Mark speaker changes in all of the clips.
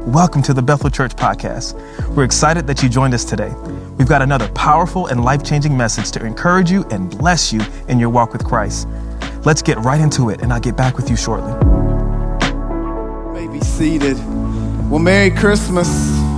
Speaker 1: Welcome to the Bethel Church Podcast. We're excited that you joined us today. We've got another powerful and life-changing message to encourage you and bless you in your walk with Christ. Let's get right into it, and I'll get back with you shortly.
Speaker 2: You may be seated. Well, Merry Christmas.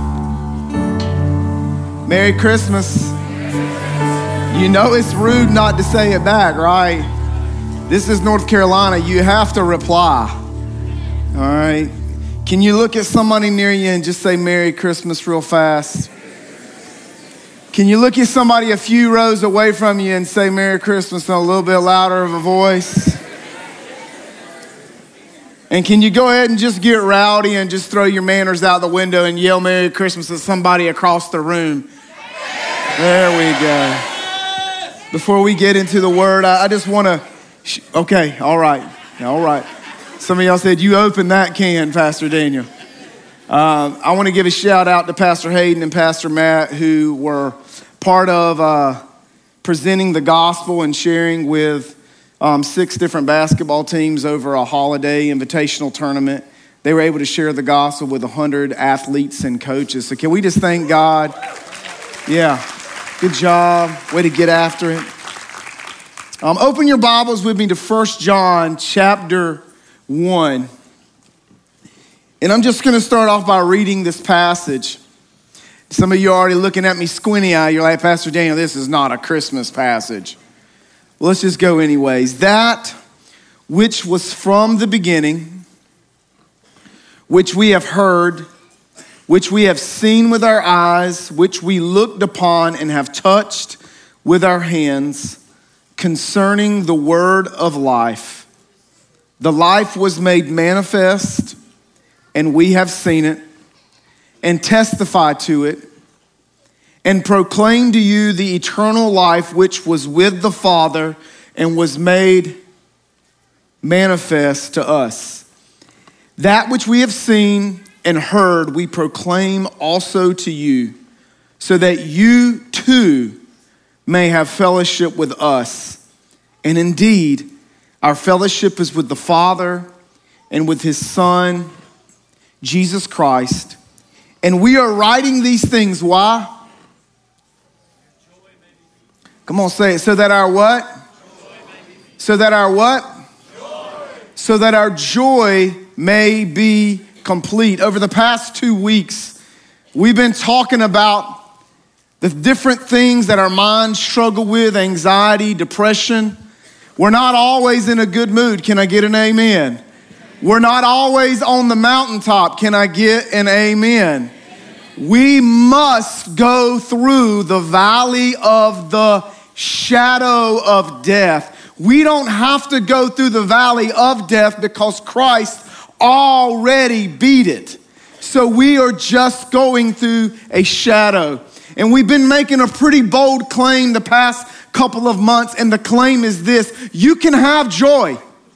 Speaker 2: Merry Christmas. You know it's rude not to say it back, right? This is North Carolina. You have to reply. All right. Can you look at somebody near you and just say Merry Christmas real fast? Can you look at somebody a few rows away from you and say Merry Christmas in a little bit louder of a voice? And can you go ahead and just get rowdy and just throw your manners out the window and yell Merry Christmas at somebody across the room? There we go. Before we get into the word, I just want to, okay, all right. Some of y'all said, you opened that can, Pastor Daniel. I want to give a shout out to Pastor Hayden and Pastor Matt, who were part of presenting the gospel and sharing with 6 different basketball teams over a holiday invitational tournament. They were able to share the gospel with 100 athletes and coaches. So can we just thank God? Yeah, good job. Way to get after it. Open your Bibles with me to 1 John chapter 1. And I'm just going to start off by reading this passage. Some of you are already looking at me squinty-eyed. You're like, Pastor Daniel, this is not a Christmas passage. Well, let's just go anyways. That which was from the beginning, which we have heard, which we have seen with our eyes, which we looked upon and have touched with our hands, concerning the word of life. The life was made manifest, and we have seen it, and testify to it, and proclaim to you the eternal life which was with the Father and was made manifest to us. That which we have seen and heard, we proclaim also to you, so that you too may have fellowship with us. And indeed, our fellowship is with the Father and with his Son, Jesus Christ. And we are writing these things, why? Come on, say it. So that our what? So that our what? So that our joy may be complete. Over the past 2 weeks, we've been talking about the different things that our minds struggle with, anxiety, depression. We're not always in a good mood. Can I get an amen? We're not always on the mountaintop. Can I get an amen? We must go through the valley of the shadow of death. We don't have to go through the valley of death because Christ already beat it. So we are just going through a shadow. And we've been making a pretty bold claim the past couple of months, and the claim is this: you can have joy.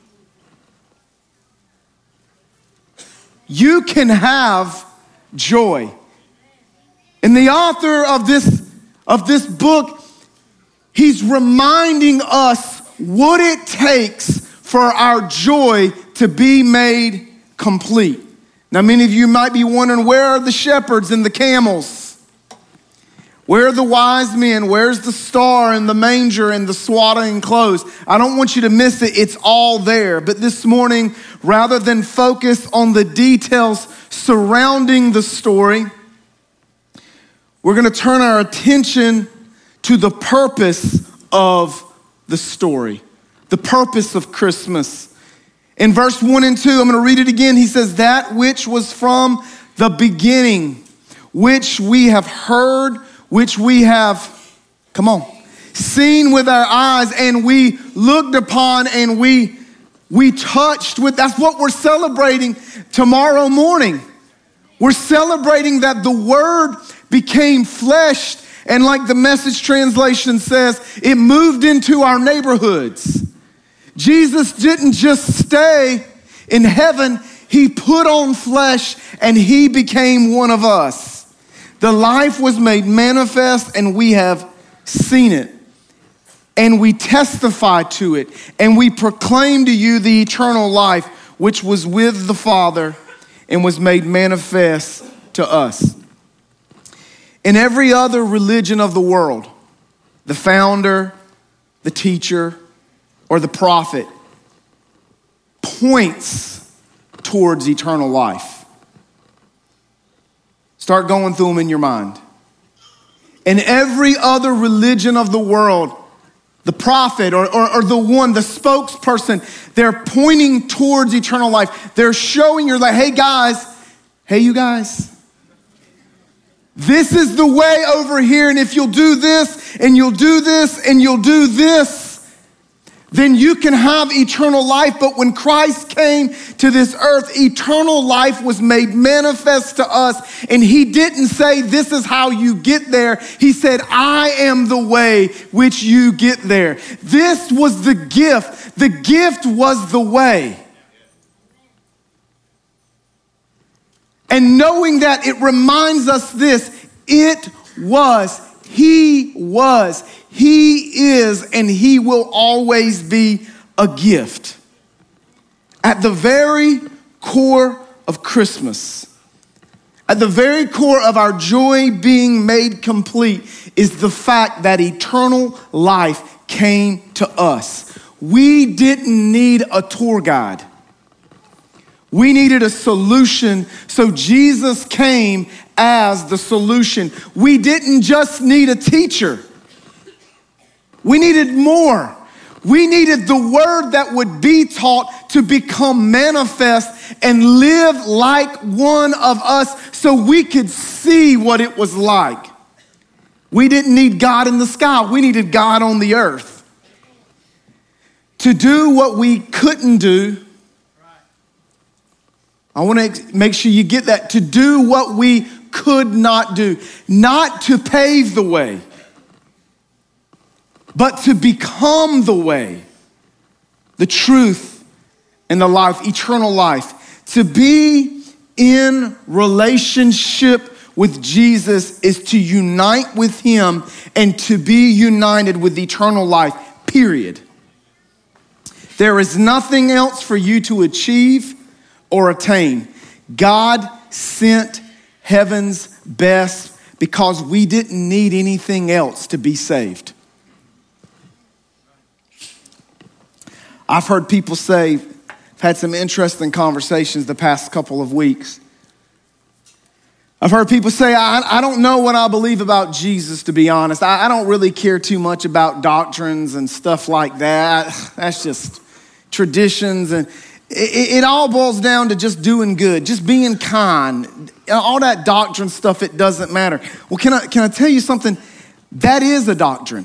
Speaker 2: You can have joy. And the author of this book, he's reminding us what it takes for our joy to be made complete. Now, many of you might be wondering, where are the shepherds and the camels? Where are the wise men? Where's the star and the manger and the swaddling clothes? I don't want you to miss it. It's all there. But this morning, rather than focus on the details surrounding the story, we're going to turn our attention to the purpose of the story, the purpose of Christmas. In verse 1 and 2, I'm going to read it again. He says, that which was from the beginning, which we have heard, which we have, seen with our eyes, and we looked upon, and we touched with. That's what we're celebrating tomorrow morning. We're celebrating that the Word became flesh, and like the Message translation says, it moved into our neighborhoods. Jesus didn't just stay in heaven, he put on flesh, and he became one of us. The life was made manifest, and we have seen it. And we testify to it. And we proclaim to you the eternal life, which was with the Father and was made manifest to us. In every other religion of the world, the founder, the teacher, or the prophet points towards eternal life. Start going through them in your mind. In every other religion of the world, the prophet or the one, the spokesperson, they're pointing towards eternal life. They're showing you, like, hey you guys, this is the way over here, and if you'll do this, and you'll do this, and you'll do this, then you can have eternal life. But when Christ came to this earth, eternal life was made manifest to us. And he didn't say, this is how you get there. He said, I am the way which you get there. This was the gift. The gift was the way. And knowing that, it reminds us this: it was, he is, and he will always be a gift. At the very core of Christmas, at the very core of our joy being made complete, is the fact that eternal life came to us. We didn't need a tour guide. We needed a solution, so Jesus came as the solution. We didn't just need a teacher. We needed more. We needed the word that would be taught to become manifest and live like one of us so we could see what it was like. We didn't need God in the sky. We needed God on the earth. To do what we couldn't do, I want to make sure you get that. To do what we could not do. Not to pave the way, but to become the way, the truth, and the life, eternal life. To be in relationship with Jesus is to unite with him and to be united with eternal life, period. There is nothing else for you to achieve or attain. God sent heaven's best because we didn't need anything else to be saved. I've heard people say, I've had some interesting conversations the past couple of weeks. I've heard people say, I don't know what I believe about Jesus, to be honest. I don't really care too much about doctrines and stuff like that. That's just traditions, and it all boils down to just doing good, just being kind. All that doctrine stuff, it doesn't matter. Well, can I tell you something? That is a doctrine.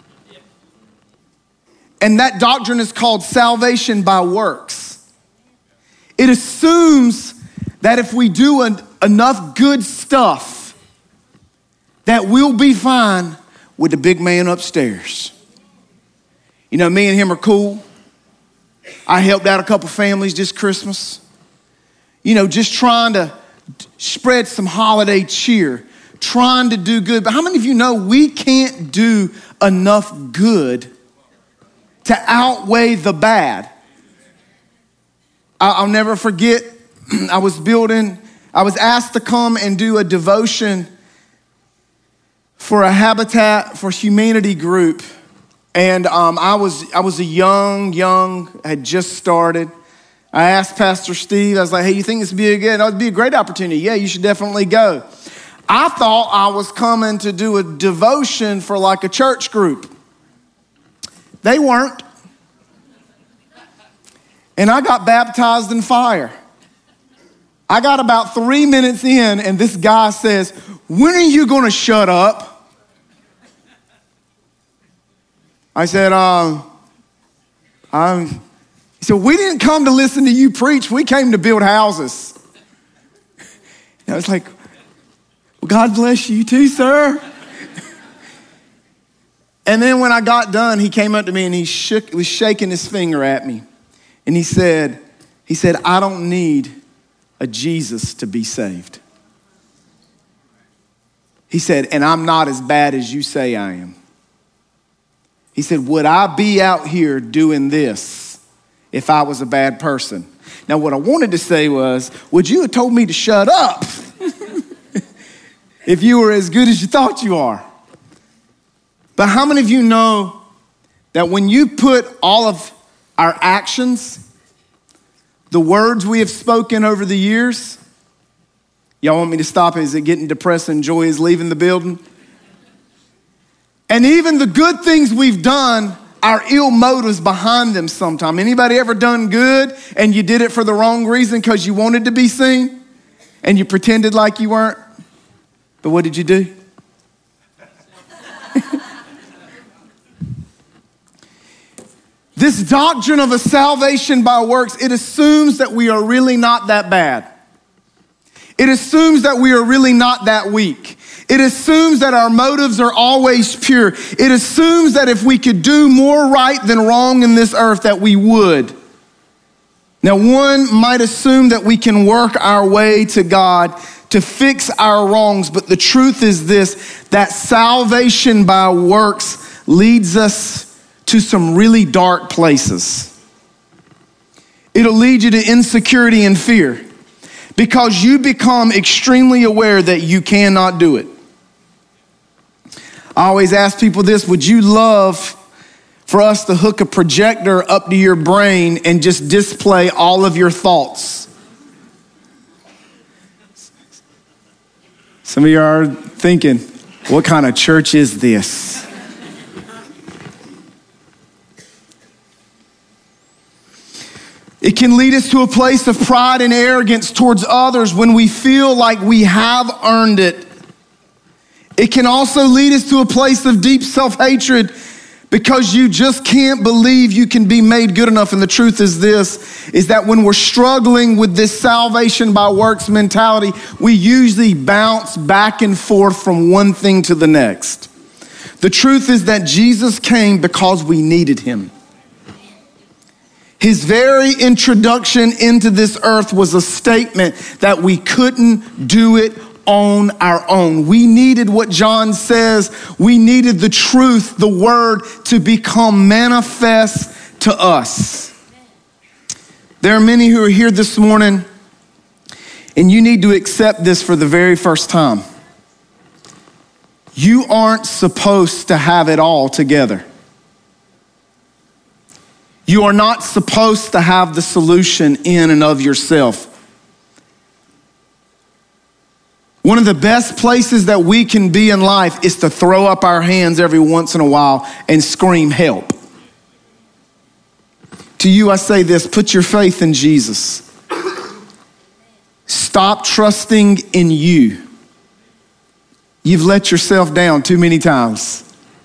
Speaker 2: And that doctrine is called salvation by works. It assumes that if we do enough good stuff, that we'll be fine with the big man upstairs. You know, me and him are cool. I helped out a couple families this Christmas. You know, just trying to spread some holiday cheer, trying to do good. But how many of you know we can't do enough good to outweigh the bad? I'll never forget, I was asked to come and do a devotion for a Habitat for Humanity group. And I was a young, had just started. I asked Pastor Steve, I was like, hey, you think this would be it'd be a great opportunity? Yeah, you should definitely go. I thought I was coming to do a devotion for like a church group. They weren't. And I got baptized in fire. I got about 3 minutes in, and this guy says, when are you going to shut up? I said, he said, we didn't come to listen to you preach. We came to build houses. And I was like, well, God bless you too, sir. And then when I got done, he came up to me and he was shaking his finger at me. And he said, I don't need a Jesus to be saved. He said, and I'm not as bad as you say I am. He said, would I be out here doing this if I was a bad person? Now, what I wanted to say was, would you have told me to shut up if you were as good as you thought you are? But how many of you know that when you put all of our actions, the words we have spoken over the years, y'all want me to stop? Is it getting depressing? Joy is leaving the building. And even the good things we've done, our ill motives behind them sometime. Anybody ever done good and you did it for the wrong reason because you wanted to be seen and you pretended like you weren't? But what did you do? This doctrine of a salvation by works, it assumes that we are really not that bad. It assumes that we are really not that weak. It assumes that our motives are always pure. It assumes that if we could do more right than wrong in this earth, that we would. Now, one might assume that we can work our way to God to fix our wrongs, but the truth is this, that salvation by works leads us to some really dark places. It'll lead you to insecurity and fear because you become extremely aware that you cannot do it. I always ask people this, would you love for us to hook a projector up to your brain and just display all of your thoughts? Some of you are thinking, what kind of church is this? It can lead us to a place of pride and arrogance towards others when we feel like we have earned it. It can also lead us to a place of deep self-hatred because you just can't believe you can be made good enough. And the truth is this, is that when we're struggling with this salvation by works mentality, we usually bounce back and forth from one thing to the next. The truth is that Jesus came because we needed him. His very introduction into this earth was a statement that we couldn't do it on our own. We needed what John says. We needed the truth, the word, to become manifest to us. There are many who are here this morning, and you need to accept this for the very first time. You aren't supposed to have it all together. You are not supposed to have the solution in and of yourself. One of the best places that we can be in life is to throw up our hands every once in a while and scream, help. To you, I say this, put your faith in Jesus. Stop trusting in you. You've let yourself down too many times.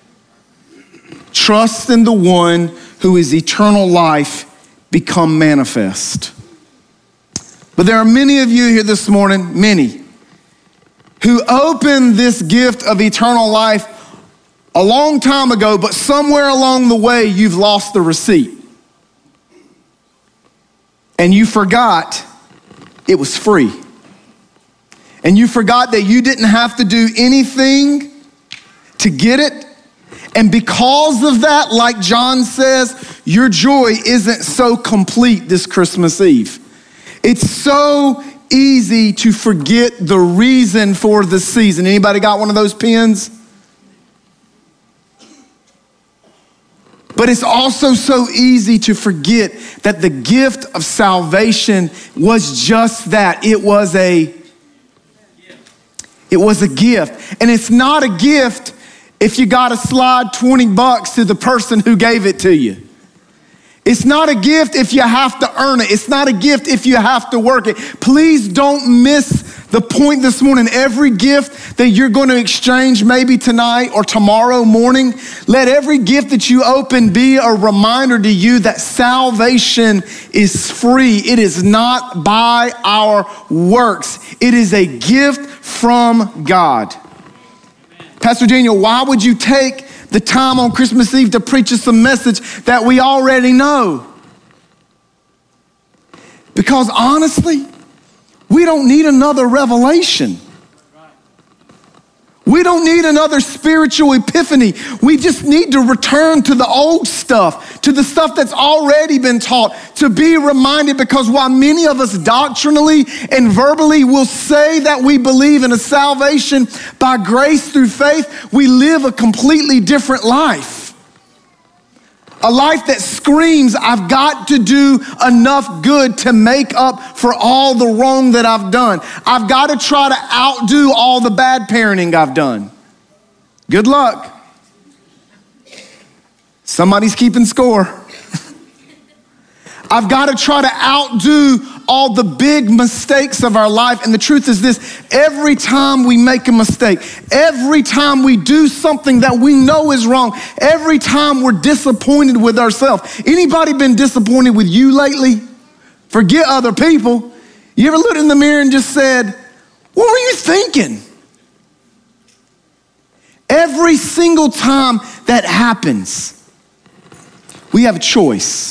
Speaker 2: Trust in the one who is eternal life become manifest. But there are many of you here this morning, many, who opened this gift of eternal life a long time ago, but somewhere along the way, you've lost the receipt. And you forgot it was free. And you forgot that you didn't have to do anything to get it. And because of that, like John says, your joy isn't so complete this Christmas Eve. It's so easy to forget the reason for the season. Anybody got one of those pens? But it's also so easy to forget that the gift of salvation was just that. It was a gift. And it's not a gift if you got to slide $20 to the person who gave it to you. It's not a gift if you have to earn it. It's not a gift if you have to work it. Please don't miss the point this morning. Every gift that you're going to exchange maybe tonight or tomorrow morning, let every gift that you open be a reminder to you that salvation is free. It is not by our works. It is a gift from God. Pastor Daniel, why would you take the time on Christmas Eve to preach us a message that we already know? Because honestly, we don't need another revelation. We We don't need another spiritual epiphany. We just need to return to the old stuff, to the stuff that's already been taught, to be reminded, because while many of us doctrinally and verbally will say that we believe in a salvation by grace through faith, we live a completely different life. A life that screams, I've got to do enough good to make up for all the wrong that I've done. I've got to try to outdo all the bad parenting I've done. Good luck. Somebody's keeping score. I've got to try to outdo all the big mistakes of our life. And the truth is this: every time we make a mistake, every time we do something that we know is wrong, every time we're disappointed with ourselves. Anybody been disappointed with you lately? Forget other people. You ever looked in the mirror and just said, what were you thinking? Every single time that happens, we have a choice.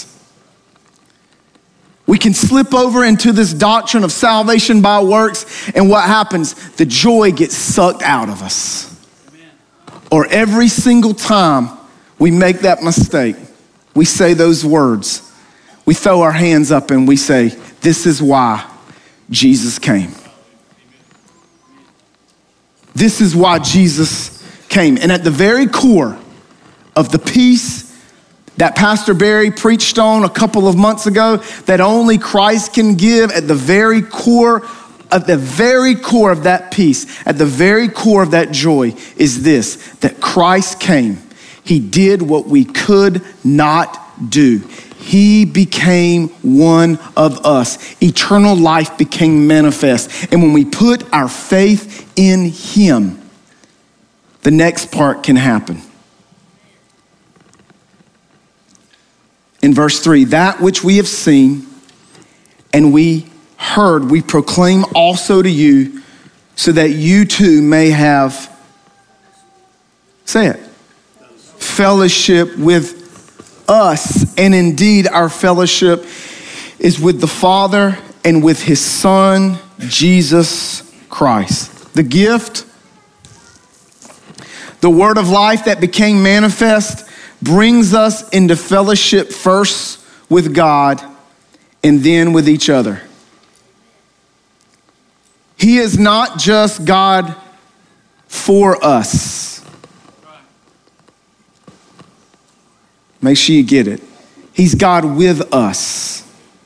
Speaker 2: We can slip over into this doctrine of salvation by works, and what happens? The joy gets sucked out of us. Amen. Or every single time we make that mistake, we say those words. We throw our hands up and we say, this is why Jesus came. This is why Jesus came. And at the very core of the peace that Pastor Barry preached on a couple of months ago, that only Christ can give, at the very core of that peace, at the very core of that joy is this: that Christ came. He did what we could not do. He became one of us. Eternal life became manifest. And when we put our faith in him, the next part can happen. In verse 3, that which we have seen and we heard, we proclaim also to you, so that you too may have, say it, fellowship with us. And indeed, our fellowship is with the Father and with his Son, Jesus Christ. The gift, the word of life that became manifest, brings us into fellowship first with God and then with each other. He is not just God for us. Make sure you get it. He's God with us.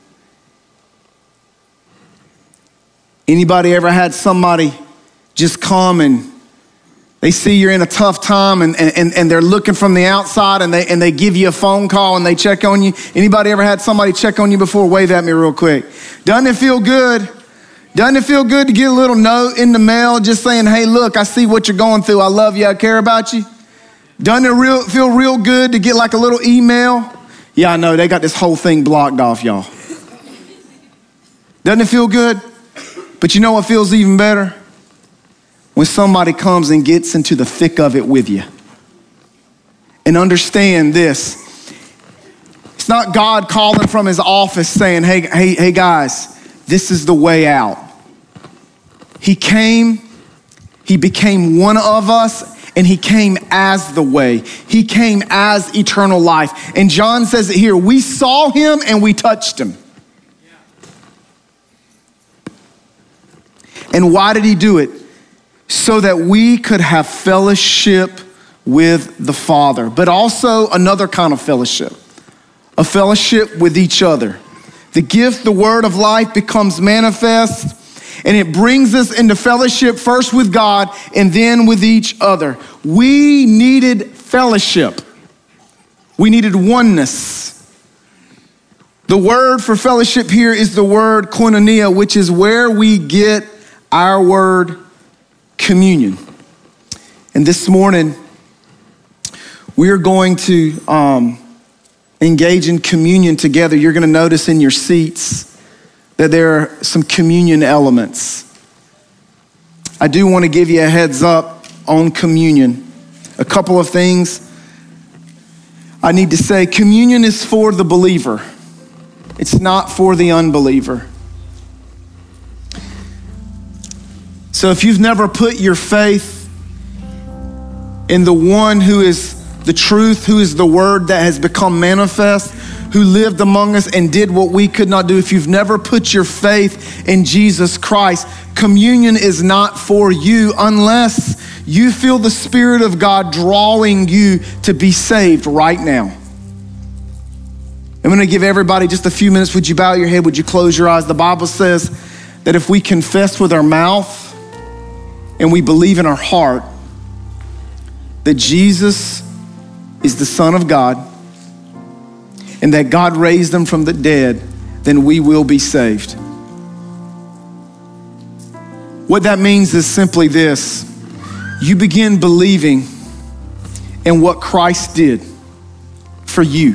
Speaker 2: Anybody ever had somebody just come and they see you're in a tough time and they're looking from the outside and they give you a phone call and they check on you? Anybody ever had somebody check on you before? Wave at me real quick. Doesn't it feel good? Doesn't it feel good to get a little note in the mail just saying, hey, look, I see what you're going through. I love you. I care about you. Doesn't it feel real good to get like a little email? Yeah, I know. They got this whole thing blocked off, y'all. Doesn't it feel good? But you know what feels even better? When somebody comes and gets into the thick of it with you. And understand this. It's not God calling from his office saying, hey guys, this is the way out. He came, he became one of us, and he came as the way. He came as eternal life. And John says it here, we saw him and we touched him. And why did he do it? So that we could have fellowship with the Father, but also another kind of fellowship, a fellowship with each other. The gift, the word of life, becomes manifest, and it brings us into fellowship first with God and then with each other. We needed fellowship. We needed oneness. The word for fellowship here is the word koinonia, which is where we get our word communion. And this morning, we're going to engage in communion together. You're going to notice in your seats that there are some communion elements. I do want to give you a heads up on communion. A couple of things I need to say. Communion is for the believer. It's not for the unbeliever. So if you've never put your faith in the one who is the truth, who is the word that has become manifest, who lived among us and did what we could not do. If you've never put your faith in Jesus Christ, communion is not for you unless you feel the Spirit of God drawing you to be saved right now. I'm gonna give everybody just a few minutes. Would you bow your head? Would you close your eyes? The Bible says that if we confess with our mouth and we believe in our heart that Jesus is the Son of God and that God raised him from the dead, then we will be saved. What that means is simply this: you begin believing in what Christ did for you.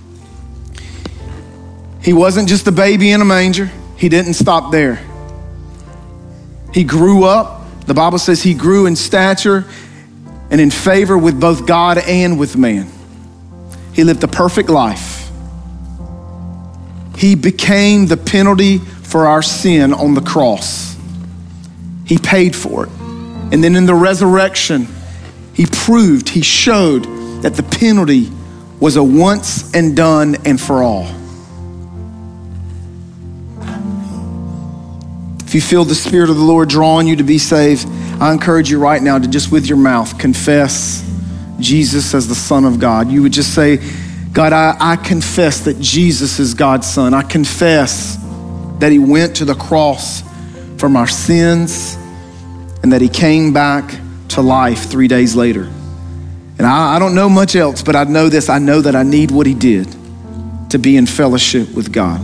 Speaker 2: He wasn't just a baby in a manger. He didn't stop there. He grew up. The Bible says he grew in stature and in favor with both God and with man. He lived a perfect life. He became the penalty for our sin on the cross. He paid for it. And then in the resurrection, he showed that the penalty was a once and done and for all. If you feel the Spirit of the Lord drawing you to be saved, I encourage you right now to just with your mouth confess Jesus as the Son of God. You would just say, God, I confess that Jesus is God's Son. I confess that he went to the cross from our sins and that he came back to life 3 days later. And I don't know much else, but I know this. I know that I need what he did to be in fellowship with God.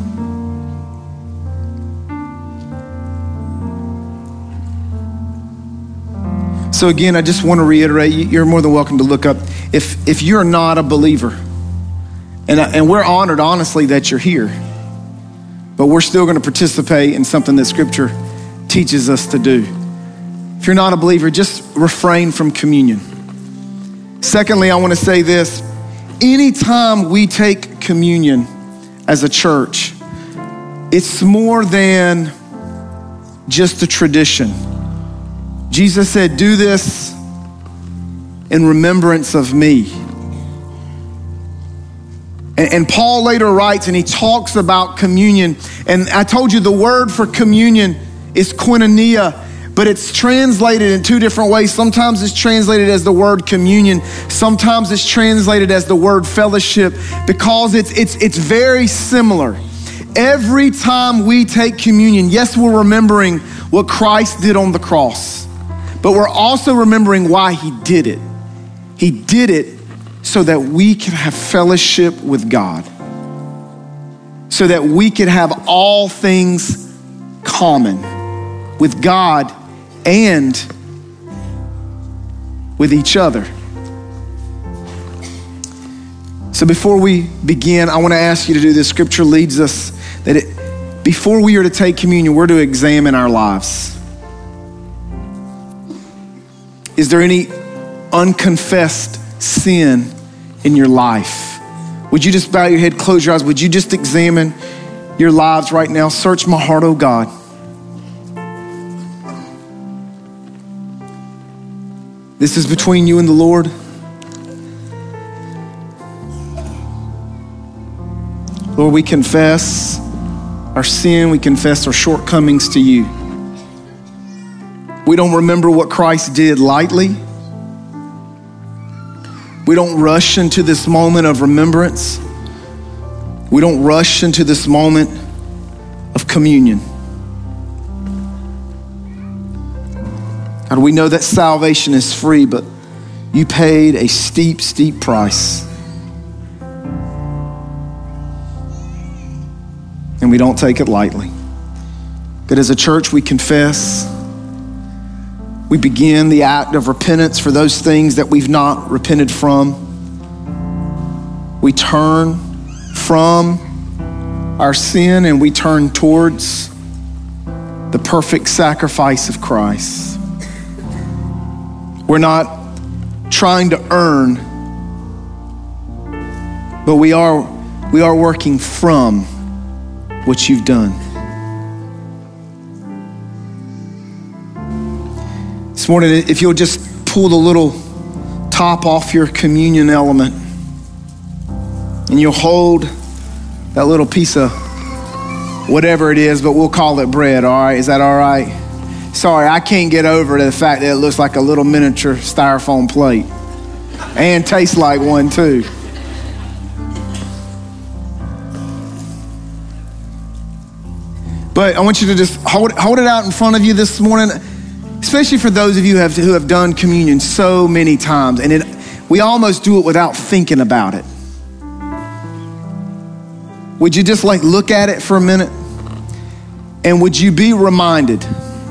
Speaker 2: So again, I just want to reiterate, you're more than welcome to look up. If you're not a believer, and we're honored, honestly, that you're here, but we're still going to participate in something that Scripture teaches us to do. If you're not a believer, just refrain from communion. Secondly, I want to say this. Anytime we take communion as a church, it's more than just a tradition. Jesus said, do this in remembrance of me. And Paul later writes, and he talks about communion. And I told you the word for communion is koinonia, but it's translated in two different ways. Sometimes it's translated as the word communion. Sometimes it's translated as the word fellowship, because it's very similar. Every time we take communion, yes, we're remembering what Christ did on the cross, but we're also remembering why he did it. He did it so that we can have fellowship with God, so that we could have all things common with God and with each other. So before we begin, I want to ask you to do this. Scripture leads us that before we are to take communion, we're to examine our lives. Is there any unconfessed sin in your life? Would you just bow your head, close your eyes? Would you just examine your lives right now? Search my heart, oh God. This is between you and the Lord. Lord, we confess our sin. We confess our shortcomings to you. We don't remember what Christ did lightly. We don't rush into this moment of remembrance. We don't rush into this moment of communion. God, we know that salvation is free, but you paid a steep, steep price. And we don't take it lightly. That as a church, we confess. We begin the act of repentance for those things that we've not repented from. We turn from our sin and we turn towards the perfect sacrifice of Christ. We're not trying to earn, but we are working from what you've done. This morning, if you'll just pull the little top off your communion element. And you'll hold that little piece of whatever it is, but we'll call it bread, all right? Is that all right? Sorry, I can't get over the fact that it looks like a little miniature styrofoam plate. And tastes like one too. But I want you to just hold it out in front of you this morning, especially for those of you who have done communion so many times. And we almost do it without thinking about it. Would you just look at it for a minute? And would you be reminded?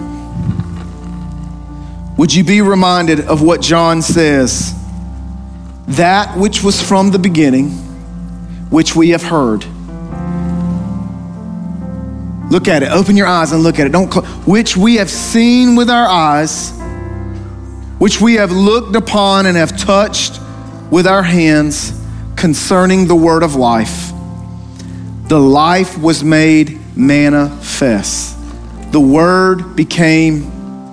Speaker 2: Would you be reminded of what John says? That which was from the beginning, which we have heard. Look at it. Open your eyes and look at it. Which we have seen with our eyes, which we have looked upon and have touched with our hands concerning the word of life. The life was made manifest. The word became,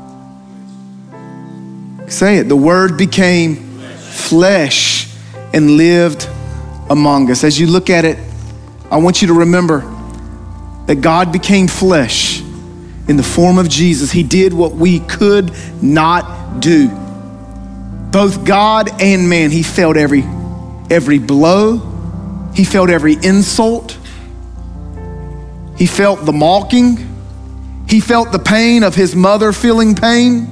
Speaker 2: say it, the word became flesh and lived among us. As you look at it, I want you to remember that God became flesh in the form of Jesus. He did what we could not do. Both God and man. He felt every blow. He felt every insult. He felt the mocking. He felt the pain of his mother feeling pain.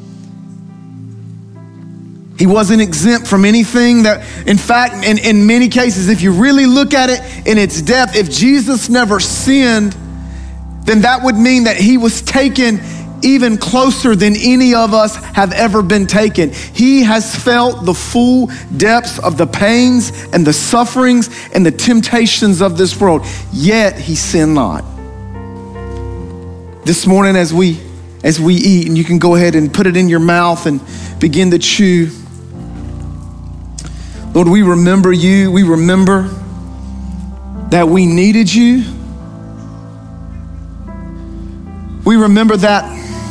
Speaker 2: He wasn't exempt from anything that, in fact, in many cases, if you really look at it in its depth, if Jesus never sinned, then that would mean that he was taken even closer than any of us have ever been taken. He has felt the full depths of the pains and the sufferings and the temptations of this world, yet he sinned not. This morning as we eat, and you can go ahead and put it in your mouth and begin to chew. Lord, we remember you. We remember that we needed you. We remember that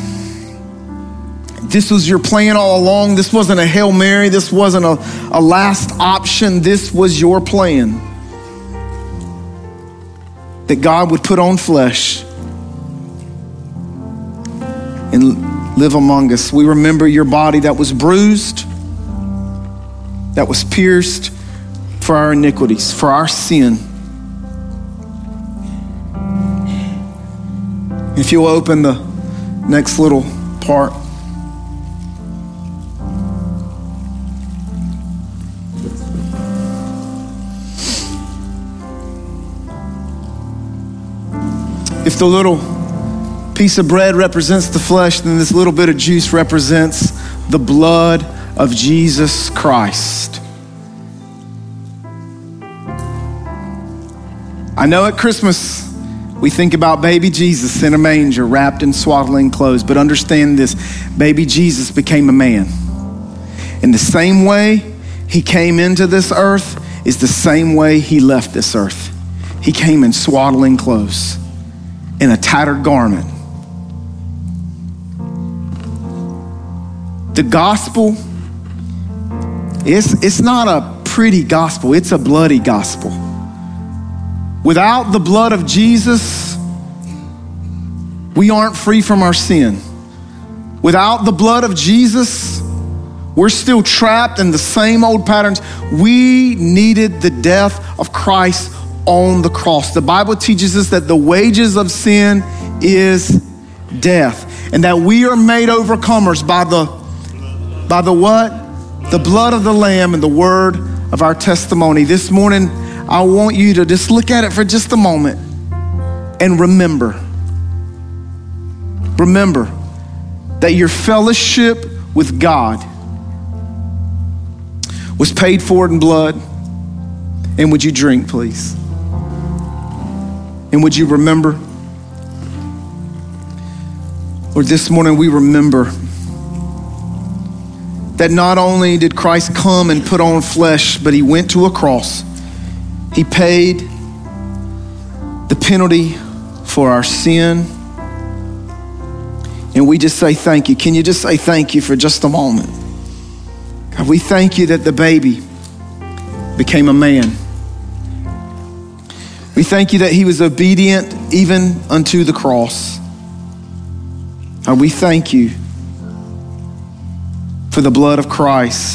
Speaker 2: this was your plan all along. This wasn't a Hail Mary. This wasn't a last option. This was your plan. That God would put on flesh and live among us. We remember your body that was bruised, that was pierced for our iniquities, for our sin. If you'll open the next little part. If the little piece of bread represents the flesh, then this little bit of juice represents the blood of Jesus Christ. I know at Christmas we think about baby Jesus in a manger wrapped in swaddling clothes, but understand this, baby Jesus became a man. In the same way he came into this earth is the same way he left this earth. He came in swaddling clothes, in a tattered garment. The gospel, it's not a pretty gospel, it's a bloody gospel. Without the blood of Jesus, we aren't free from our sin. Without the blood of Jesus, we're still trapped in the same old patterns. We needed the death of Christ on the cross. The Bible teaches us that the wages of sin is death, and that we are made overcomers by the what? The blood of the Lamb and the word of our testimony. This morning, I want you to just look at it for just a moment and remember that your fellowship with God was paid for in blood. And would you drink, please? And would you remember? Lord, this morning we remember that not only did Christ come and put on flesh, but he went to a cross. He paid the penalty for our sin. And we just say thank you. Can you just say thank you for just a moment? God, we thank you that the baby became a man. We thank you that he was obedient even unto the cross. God, we thank you for the blood of Christ.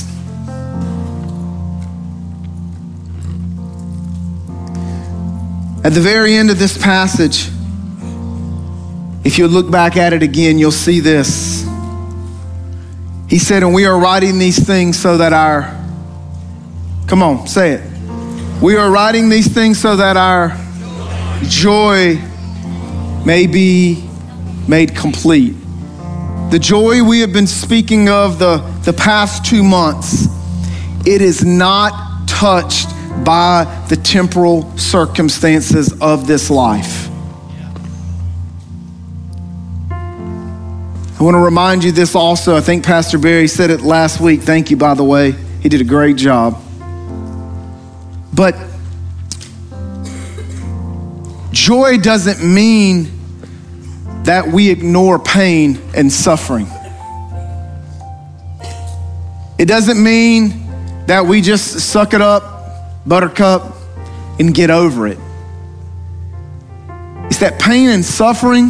Speaker 2: At the very end of this passage, if you look back at it again, you'll see this. He said, and we are writing these things so that come on, say it. We are writing these things so that our joy may be made complete. The joy we have been speaking of the past 2 months, it is not touched by the temporal circumstances of this life. I want to remind you this also. I think Pastor Barry said it last week. Thank you, by the way. He did a great job. But joy doesn't mean that we ignore pain and suffering. It doesn't mean that we just suck it up, buttercup, and get over it. It's that pain and suffering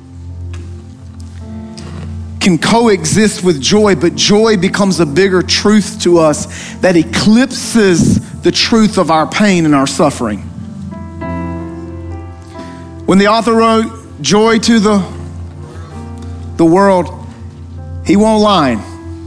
Speaker 2: can coexist with joy, but joy becomes a bigger truth to us that eclipses the truth of our pain and our suffering. When the author wrote joy to the world, he won't lie.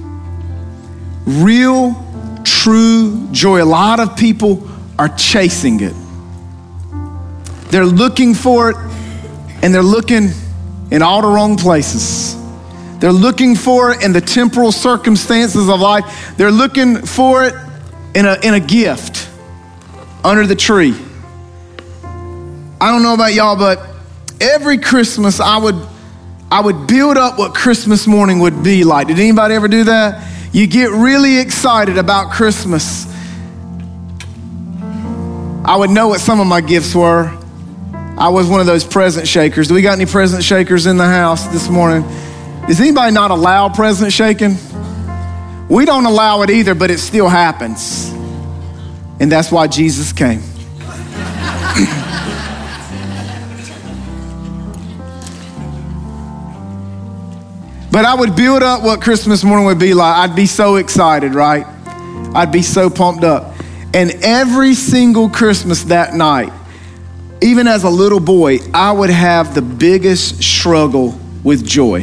Speaker 2: Real, true joy. A lot of people are chasing it. They're looking for it, and they're looking in all the wrong places. They're looking for it in the temporal circumstances of life. They're looking for it in a gift under the tree. I don't know about y'all, but every Christmas I would build up what Christmas morning would be like. Did anybody ever do that? You get really excited about Christmas. I would know what some of my gifts were. I was one of those present shakers. Do we got any present shakers in the house this morning? Does anybody not allow present shaking? We don't allow it either, but it still happens. And that's why Jesus came. But I would build up what Christmas morning would be like. I'd be so excited, right? I'd be so pumped up. And every single Christmas that night, even as a little boy, I would have the biggest struggle with joy.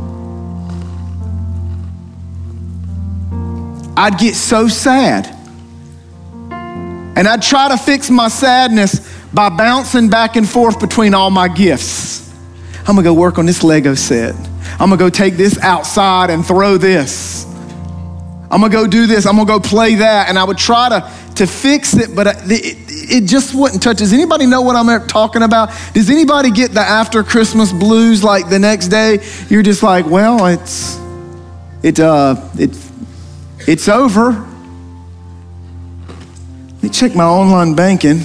Speaker 2: I'd get so sad. And I'd try to fix my sadness by bouncing back and forth between all my gifts. I'm gonna go work on this Lego set. I'm gonna go take this outside and throw this. I'm gonna go do this. I'm gonna go play that. And I would try to fix it, but it just wouldn't touch. Does anybody know what I'm talking about? Does anybody get the after Christmas blues like the next day? You're just like, well, it's over. Let me check my online banking.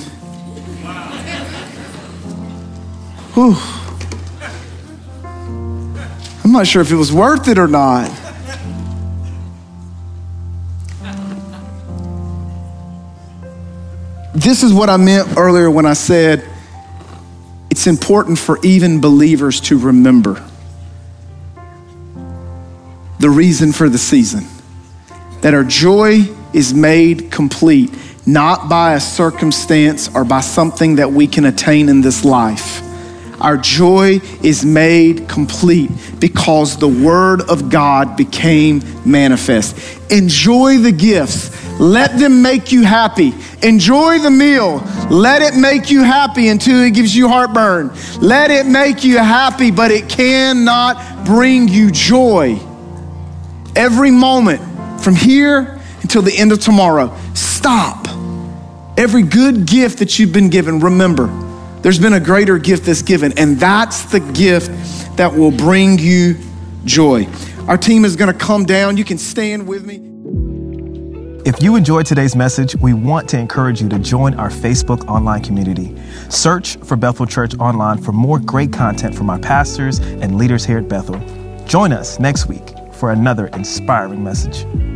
Speaker 2: Whew. I'm not sure if it was worth it or not. This is what I meant earlier when I said it's important for even believers to remember the reason for the season. That our joy is made complete, not by a circumstance or by something that we can attain in this life. Our joy is made complete because the Word of God became manifest. Enjoy the gifts. Let them make you happy. Enjoy the meal. Let it make you happy until it gives you heartburn. Let it make you happy, but it cannot bring you joy. Every moment from here until the end of tomorrow, stop. Every good gift that you've been given, remember, there's been a greater gift that's given, and that's the gift that will bring you joy. Our team is gonna come down. You can stand with me.
Speaker 1: If you enjoyed today's message, we want to encourage you to join our Facebook online community. Search for Bethel Church Online for more great content from our pastors and leaders here at Bethel. Join us next week for another inspiring message.